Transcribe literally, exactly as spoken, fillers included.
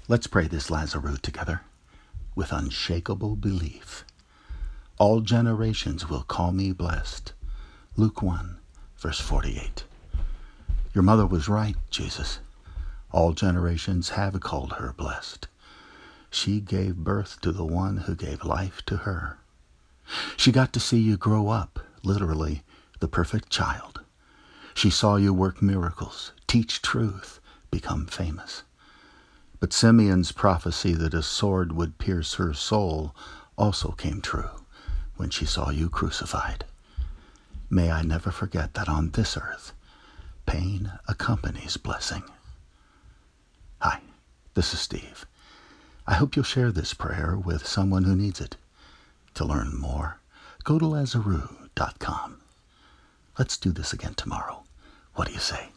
Let's pray this Lazarus together with unshakable belief. All generations will call me blessed. Luke one, verse forty-eight. Your mother was right, Jesus. All generations have called her blessed. She gave birth to the one who gave life to her. She got to see you grow up, literally, the perfect child. She saw you work miracles, teach truth, become famous. But Simeon's prophecy that a sword would pierce her soul also came true when she saw you crucified. May I never forget that on this earth, pain accompanies blessing. Hi, this is Steve. I hope you'll share this prayer with someone who needs it. To learn more, go to Lazarus dot com. Let's do this again tomorrow. What do you say?